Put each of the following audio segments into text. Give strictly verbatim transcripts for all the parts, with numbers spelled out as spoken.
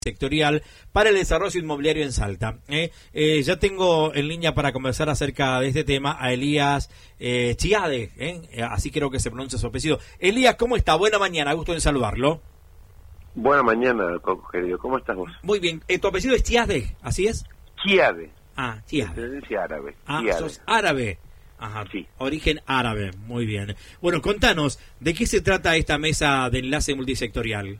sectorial para el desarrollo inmobiliario en Salta. Eh, eh, ya tengo en línea para conversar acerca de este tema a Elías eh, Chiade, eh, así creo que se pronuncia su apellido. Elías, ¿cómo está? Buena mañana, gusto en saludarlo. Buena mañana, Coco, querido. ¿Cómo estás vos? Muy bien. Eh, ¿Tu apellido es Chiade? ¿Así es? Chiade. Ah, Chiade. Descendencia árabe. Ah, Chiade. sos árabe. Ajá, sí. Origen árabe. Muy bien. Bueno, contanos, ¿de qué se trata esta mesa de enlace multisectorial?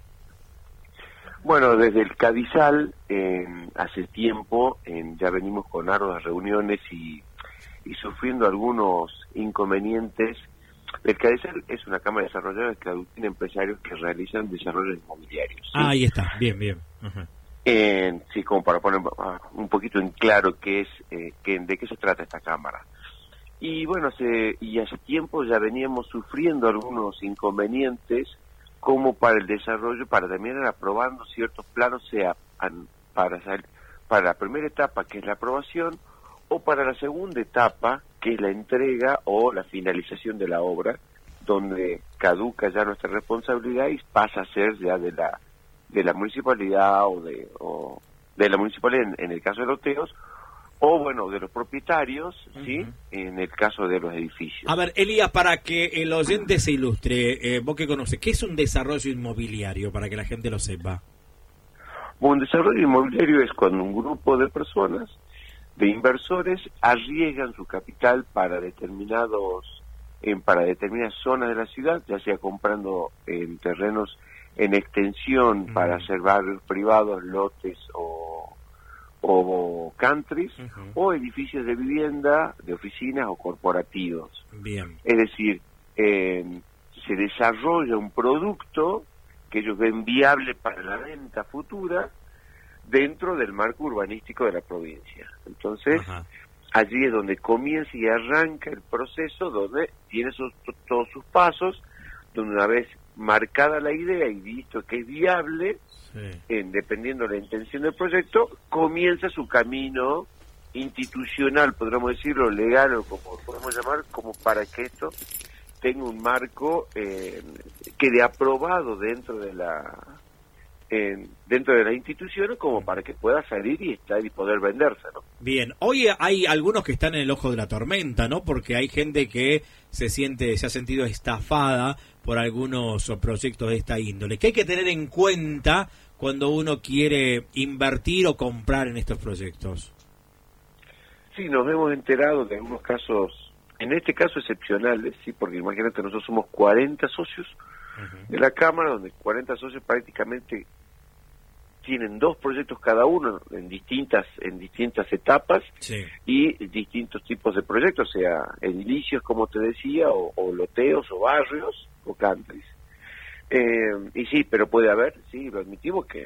Bueno, desde el Cadizal, eh, hace tiempo, eh, ya venimos con arduas reuniones y, y sufriendo algunos inconvenientes. El Cadizal es una cámara de desarrolladores que aglutina empresarios que realizan desarrollos inmobiliarios. ¿Sí? Ah, ahí está, bien, bien. Ajá. Eh, sí, como para poner uh, un poquito en claro qué es, eh, que, de qué se trata esta cámara. Y bueno, hace, y hace tiempo ya veníamos sufriendo algunos inconvenientes como para el desarrollo, para terminar aprobando ciertos planos, sea para, para la primera etapa, que es la aprobación, o para la segunda etapa, que es la entrega o la finalización de la obra, donde caduca ya nuestra responsabilidad y pasa a ser ya de la de la municipalidad o de o de la municipalidad en, en el caso de loteos, o bueno, de los propietarios, uh-huh. ¿sí? En el caso de los edificios. A ver, Elías, para que el oyente se ilustre, eh, vos que conoces, ¿qué es un desarrollo inmobiliario, para que la gente lo sepa? Un desarrollo inmobiliario es cuando un grupo de personas, de inversores, arriesgan su capital para determinados, en, para determinadas zonas de la ciudad, ya sea comprando en terrenos en extensión uh-huh. para hacer barrios privados, lotes o o countries, uh-huh. o edificios de vivienda, de oficinas o corporativos. Bien. Es decir, eh, se desarrolla un producto que ellos ven viable para la venta futura dentro del marco urbanístico de la provincia. Entonces, uh-huh. allí es donde comienza y arranca el proceso, donde tiene sus, todos sus pasos, donde una vez marcada la idea y visto que es viable, sí. en, dependiendo de la intención del proyecto, comienza su camino institucional, podríamos decirlo, legal o como podemos llamar, como para que esto tenga un marco eh, quede aprobado dentro de la eh, dentro de las instituciones, como para que pueda salir y estar y poder venderse, ¿no? Bien, hoy hay algunos que están en el ojo de la tormenta, ¿no? Porque hay gente que se siente, se ha sentido estafada por algunos proyectos de esta índole. ¿Qué hay que tener en cuenta cuando uno quiere invertir o comprar en estos proyectos? Sí, nos hemos enterado de algunos casos, en este caso excepcionales, sí, porque imagínate, nosotros somos cuarenta socios uh-huh. de la Cámara, donde cuarenta socios prácticamente tienen dos proyectos cada uno en distintas en distintas etapas sí. y distintos tipos de proyectos, o sea, edilicios, como te decía, o, o loteos, o barrios, o countries. Eh, y sí, pero puede haber, sí, lo admitimos que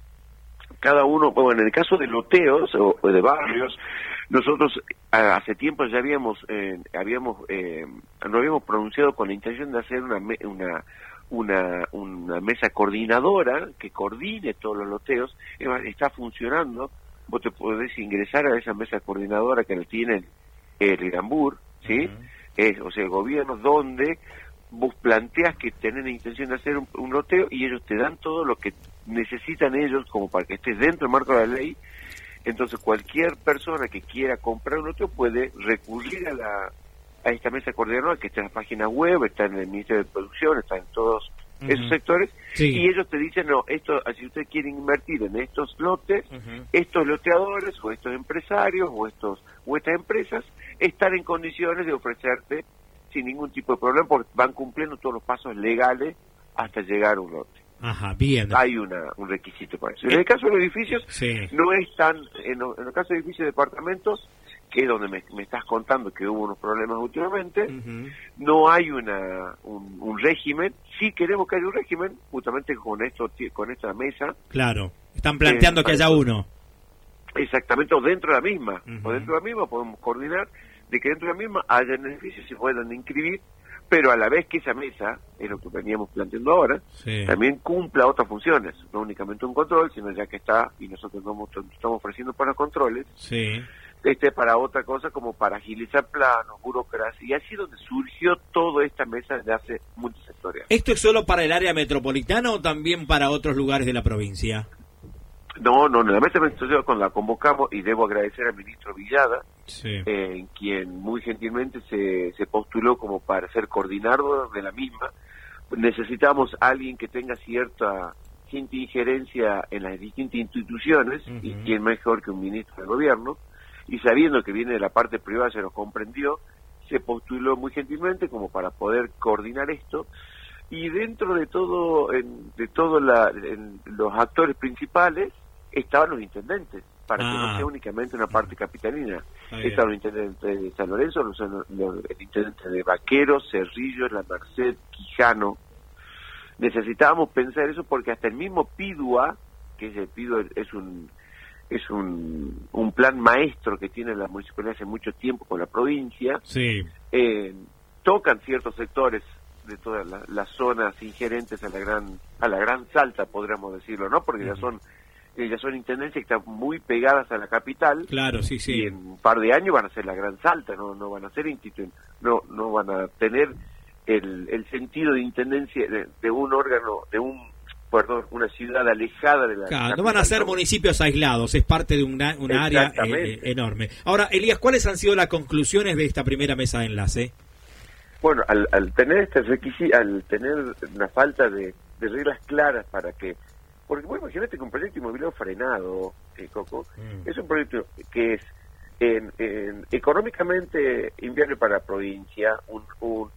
cada uno, bueno, en el caso de loteos o, o de barrios, nosotros hace tiempo ya habíamos, eh, habíamos, eh, nos habíamos pronunciado con la intención de hacer una una una una mesa coordinadora que coordine todos los loteos. Está funcionando, vos te podés ingresar a esa mesa coordinadora que la tiene el Irambur, ¿sí? Uh-huh. Es, o sea, el gobierno, donde vos planteas que tenés la intención de hacer un, un loteo y ellos te dan todo lo que necesitan ellos como para que estés dentro del marco de la ley. Entonces cualquier persona que quiera comprar un loteo puede recurrir a la a esta mesa coordinadora que está en la página web, está en el Ministerio de Producción, está en todos uh-huh. esos sectores, sí. y ellos te dicen, no, esto, si usted quiere invertir en estos lotes, uh-huh. estos loteadores o estos empresarios o estos o estas empresas están en condiciones de ofrecerte sin ningún tipo de problema, porque van cumpliendo todos los pasos legales hasta llegar a un lote. Ajá, bien. Hay una, un requisito para eso. En el caso de los edificios, sí. no es tan, en, lo, en el caso de edificios de departamentos, que es donde me, me estás contando que hubo unos problemas últimamente, uh-huh. no hay una un, un régimen. Sí queremos que haya un régimen, justamente con esto con esta mesa. Claro, están planteando eh, que haya uno. Exactamente, o dentro de la misma, uh-huh. o dentro de la misma podemos coordinar de que dentro de la misma haya edificios y se puedan inscribir, pero a la vez que esa mesa, es lo que veníamos planteando ahora, sí. también cumpla otras funciones, no únicamente un control, sino ya que está, y nosotros no estamos ofreciendo para controles, sí. este para otra cosa, como para agilizar planos, burocracia, y así es donde surgió toda esta mesa de hace multisectorial. ¿Esto es solo para el área metropolitana o también para otros lugares de la provincia? No, no, no, la mesa administrativa cuando la convocamos, y debo agradecer al ministro Villada, sí. eh, quien muy gentilmente se, se postuló como para ser coordinador de la misma. Necesitamos a alguien que tenga cierta, cierta injerencia en las distintas instituciones, uh-huh. y quién mejor que un ministro del gobierno, y sabiendo que viene de la parte privada, se nos comprendió, se postuló muy gentilmente como para poder coordinar esto. Y dentro de todo, en, de todos los actores principales, estaban los intendentes, para ah. que no sea únicamente una parte capitalina. Estaban los intendentes de San Lorenzo, los, los, el intendente de Vaqueros, Cerrillos, La Merced, Quijano. Necesitábamos pensar eso porque hasta el mismo PIDUA, que es el PIDUA, es un es un, un plan maestro que tiene la municipalidad hace mucho tiempo con la provincia, sí. eh, tocan ciertos sectores de todas la, las zonas ingerentes a la gran a la gran Salta, podríamos decirlo, ¿no? Porque uh-huh. ya son eh, ya son intendencias que están muy pegadas a la capital. Claro, sí, sí. Y en un par de años van a ser la gran Salta, no no van a ser institu- no no van a tener el, el sentido de intendencia de, de un órgano, de un perdón, una ciudad alejada de la claro, capital, no van a ser ¿no? municipios aislados, es parte de una, una área eh, enorme. Ahora, Elías, ¿cuáles han sido las conclusiones de esta primera mesa de enlace? Bueno, al, al tener este requisito, al tener una falta de, de reglas claras para que, porque bueno, imagínate que un proyecto inmobiliario frenado, eh, Coco, mm. es un proyecto que es en, en, económicamente inviable para la provincia, un, un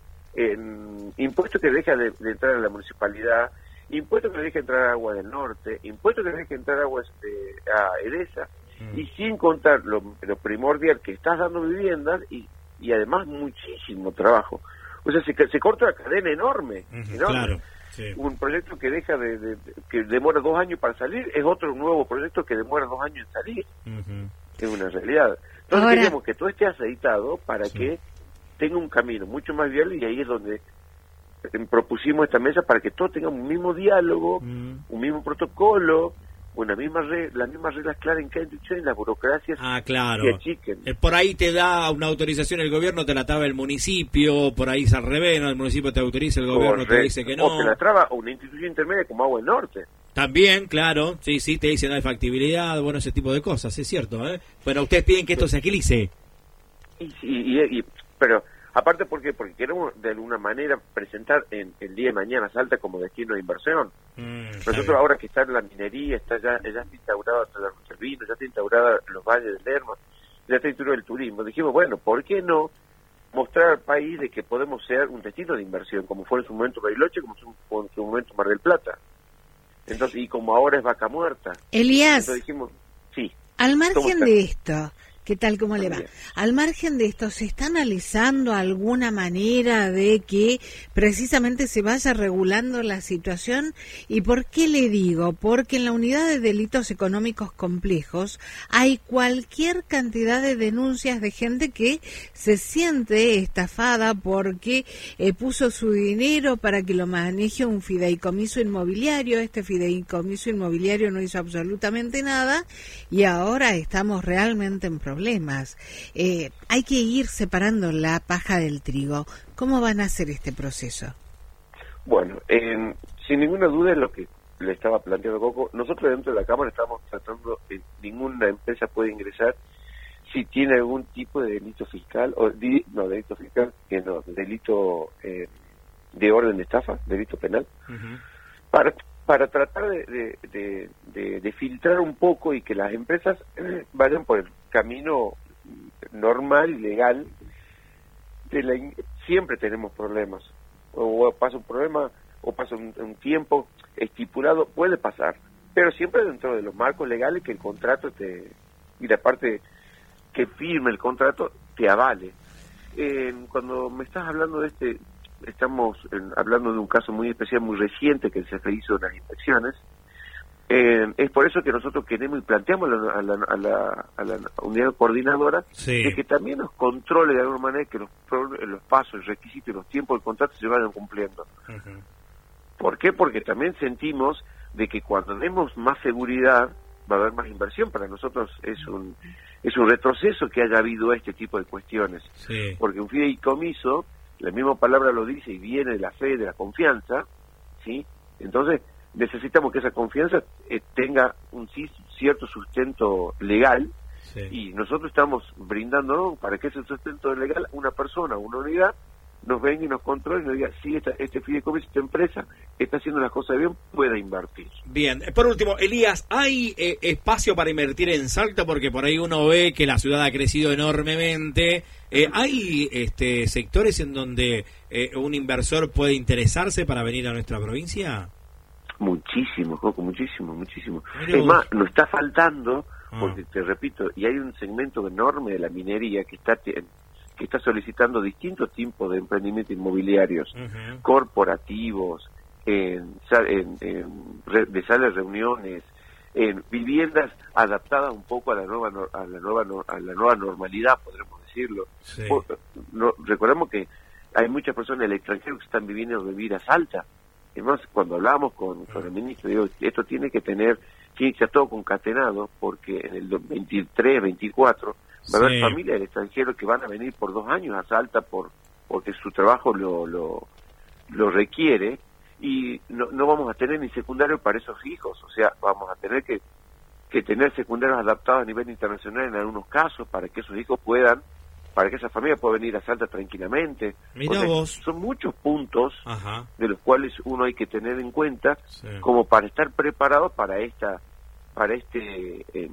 en, impuesto que deja de, de entrar a la municipalidad, impuesto que deja entrar a Agua del Norte, impuesto que deja entrar aguas de, a Edesa, mm. y sin contar lo, lo primordial que estás dando viviendas y y además muchísimo trabajo. O sea, se, se corta una cadena enorme, uh-huh, enorme. Claro, sí. Un proyecto que deja de, de, de que demora dos años para salir es otro nuevo proyecto que demora dos años en salir. Uh-huh. Es una realidad. Entonces Ahora... queríamos que todo esté aceitado para sí. que tenga un camino mucho más viable, y ahí es donde propusimos esta mesa para que todos tengan un mismo diálogo, uh-huh. un mismo protocolo, una misma re, las mismas reglas claras en cada institución, y las burocracias ah, claro. se achiquen. Eh, por ahí te da una autorización el gobierno, te la traba el municipio, por ahí es al revés, ¿no? El municipio te autoriza, el gobierno Correcto. te dice que no. O te la traba una institución intermedia como Agua del Norte. También, claro, sí, sí, te dicen no hay factibilidad, bueno, ese tipo de cosas, es cierto, ¿eh? Bueno, ustedes piden que esto se agilice. Y, y, y, y, pero, aparte, ¿por qué? Porque queremos de alguna manera presentar en el día de mañana Salta como destino de inversión. Mm, Nosotros bien. Ahora que está en la minería, está ya, ya está instaurada el vino, ya está instaurada los valles del Lerma, ya está instaurado el turismo. Dijimos, bueno, ¿por qué no mostrar al país de que podemos ser un destino de inversión, como fue en su momento Bariloche, como fue en su momento Mar del Plata? Entonces, y como ahora es Vaca Muerta. Elías, entonces dijimos, sí. Al margen de esto, ¿qué tal, cómo le va? Al margen de esto, ¿se está analizando alguna manera de que precisamente se vaya regulando la situación? ¿Y por qué le digo? Porque en la unidad de delitos económicos complejos hay cualquier cantidad de denuncias de gente que se siente estafada porque eh, puso su dinero para que lo maneje un fideicomiso inmobiliario. Este fideicomiso inmobiliario no hizo absolutamente nada y ahora estamos realmente en problemas. problemas. Eh, hay que ir separando la paja del trigo. ¿Cómo van a hacer este proceso? Bueno, eh, sin ninguna duda es lo que le estaba planteando Coco. Nosotros dentro de la Cámara estamos tratando que ninguna empresa puede ingresar si tiene algún tipo de delito fiscal, o di, no, delito fiscal, que no, delito eh, de orden de estafa, delito penal, uh-huh. para para tratar de, de, de, de, de filtrar un poco y que las empresas eh, vayan por el camino normal y legal. De la, siempre tenemos problemas, o, o pasa un problema, o pasa un, un tiempo estipulado, puede pasar, pero siempre dentro de los marcos legales que el contrato te y la parte que firme el contrato te avale. Eh, cuando me estás hablando de este, estamos en, hablando de un caso muy especial, muy reciente que se hizo en las inspecciones. Eh, es por eso que nosotros queremos y planteamos a la, a la, a la, a la unidad coordinadora sí. de que también nos controle de alguna manera que los, los pasos, el requisito y los tiempos del contrato se vayan cumpliendo. Uh-huh. ¿Por qué? Porque también sentimos de que cuando demos más seguridad va a haber más inversión. Para nosotros es un es un retroceso que haya habido este tipo de cuestiones. Sí. Porque un fideicomiso, la misma palabra lo dice y viene de la fe, de la confianza, ¿sí? Entonces, necesitamos que esa confianza eh, tenga un sí, cierto sustento legal, sí. Y nosotros estamos brindando para que ese sustento legal, una persona, una unidad, nos venga y nos controle y nos diga, sí, esta, este fideicomiso, esta empresa está haciendo las cosas bien, pueda invertir. Bien, por último, Elías, ¿hay eh, espacio para invertir en Salta? Porque por ahí uno ve que la ciudad ha crecido enormemente. Eh, ¿Hay este, sectores en donde eh, un inversor puede interesarse para venir a nuestra provincia? Muchísimo, Coco, muchísimo, muchísimo. Pero... Es más, nos está faltando, porque ah. te repito, y hay un segmento enorme de la minería que está... que está solicitando distintos tipos de emprendimientos inmobiliarios, uh-huh. corporativos, en, en, en, de salas de reuniones, en viviendas adaptadas un poco a la nueva a la nueva a la nueva normalidad, podremos decirlo. Sí. No, recordemos que hay muchas personas del extranjero que están viviendo a vivir a Salta. Además, cuando hablamos con, con el ministro, digo, esto tiene que tener, tiene que ser todo concatenado, porque en el veintitrés, veinticuatro va a haber sí. familias del extranjero que van a venir por dos años a Salta por porque su trabajo lo lo, lo requiere, y no, no vamos a tener ni secundario para esos hijos. O sea, vamos a tener que, que tener secundarios adaptados a nivel internacional en algunos casos para que esos hijos puedan, para que esa familia pueda venir a Salta tranquilamente. Mirá vos. Son muchos puntos Ajá. de los cuales uno hay que tener en cuenta, sí. como para estar preparado para esta para este eh,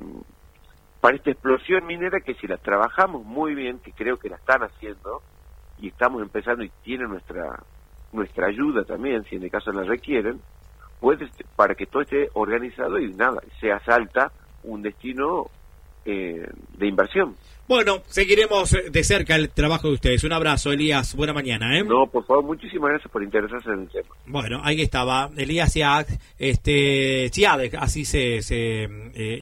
para esta explosión minera, que si la trabajamos muy bien, que creo que la están haciendo, y estamos empezando y tienen nuestra nuestra ayuda también, si en el caso la requieren, pues para que todo esté organizado y nada, sea Salta un destino eh, de inversión. Bueno, seguiremos de cerca el trabajo de ustedes. Un abrazo, Elías. Buena mañana, ¿eh? No, por favor, muchísimas gracias por interesarse en el tema. Bueno, ahí estaba Elías Chiad, este, Chiad, así se... se eh,